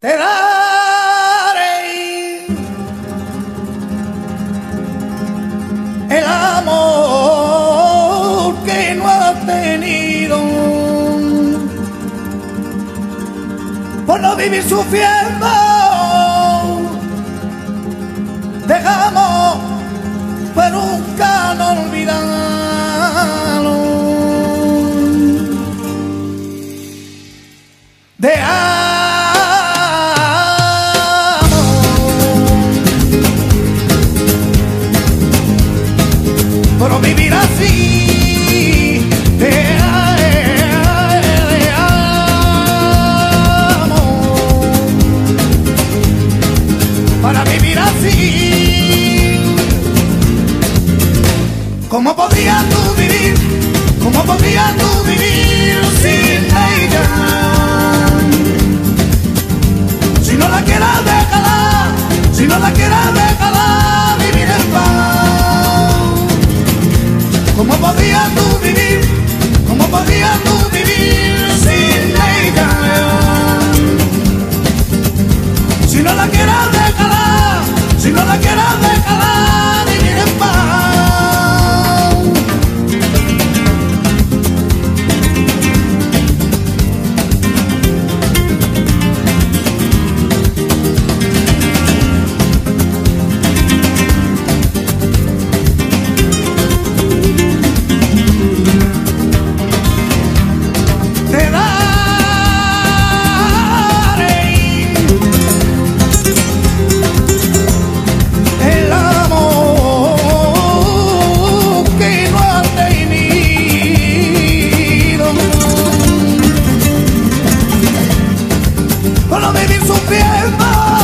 Te daré el amor que no has tenido, por no vivir sufriendo. Dejamos, pero nunca no olvidarlo. De pero vivir así te amo. Para vivir así, ¿cómo podrías tú vivir? ¿Cómo podrías tú vivir sin ella? Si no la quieras déjala, si no la quieras déjala vivir en paz. ¿Cómo podrías tú vivir? ¿Cómo podrías tú vivir sin ella? Si no la quieras déjala, si no la quieras déjala vivir en paz. Para vivir sufriendo.